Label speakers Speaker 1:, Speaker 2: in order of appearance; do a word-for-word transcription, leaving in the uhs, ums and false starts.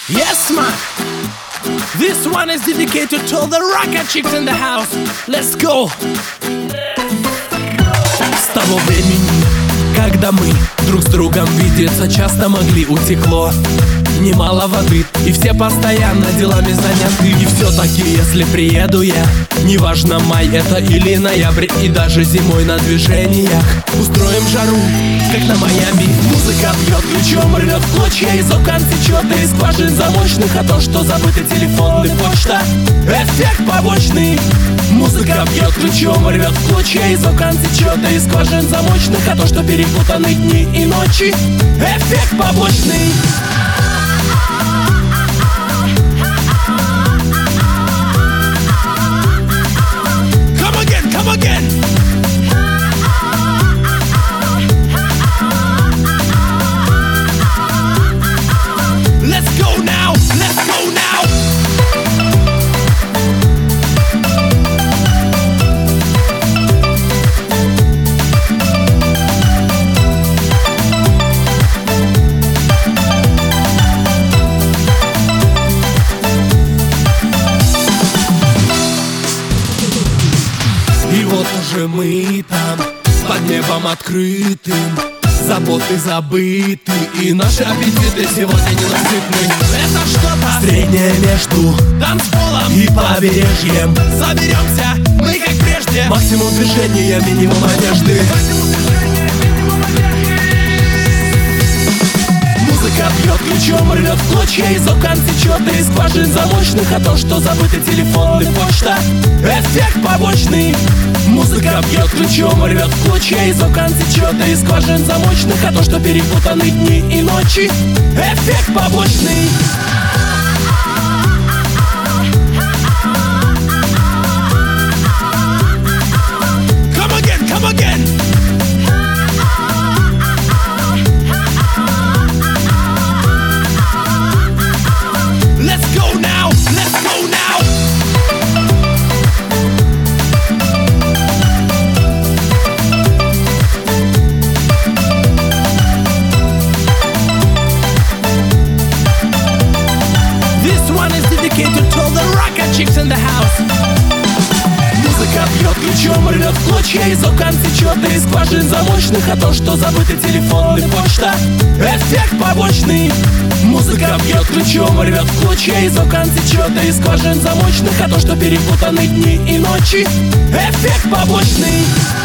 Speaker 1: Yes, man. This one is dedicated to all the rocket chicks in the house. Let's go. С того времени, когда мы друг с другом видеться часто могли, утекло немало воды, и все постоянно делами заняты. И все-таки, если приеду я, неважно, май это или ноябрь, и даже зимой на движениях устроим жару, как на Майами. Музыка бьет ключом, рвет в клочья, из окон течет, и из скважин замочных, а то, что забыты телефоны, почта, эффект побочный. Музыка бьет ключом, рвет в клочья, из окон течет, и из скважин замочных, а то, что перепутаны дни и ночи, эффект побочный. Come again. Let's go now. Let's go now. И вот уже мы там, под небом открытым, заботы забыты, и наши аппетиты сегодня ненасытны. Это что-то среднее между танцполом и побережьем. Соберемся, мы как прежде, максимум движения, минимум одежды. Музыка бьет ключом, рвет в клочья, из окон течет, и из скважин замочных, а то, что забыты телефоны, почта, эффект побочный. Музыка бьет ключом, рвет в клочья, из окон течет, и из скважин замочных, а то, что перепутаны дни и ночи, эффект побочный. Come again, come again. Let's go now, let's go now. This one is dedicated to all the rocket chicks in the house. Музыка бьет ключом, рвет в клочья, из окон течет, и из скважин замочных, а то, что забыты телефоны, почта, эффект побочный. Музыка бьет ключом, рвет в клочья, из окон течет, и из скважин замочных, а то, что перепутаны дни и ночи, эффект побочный.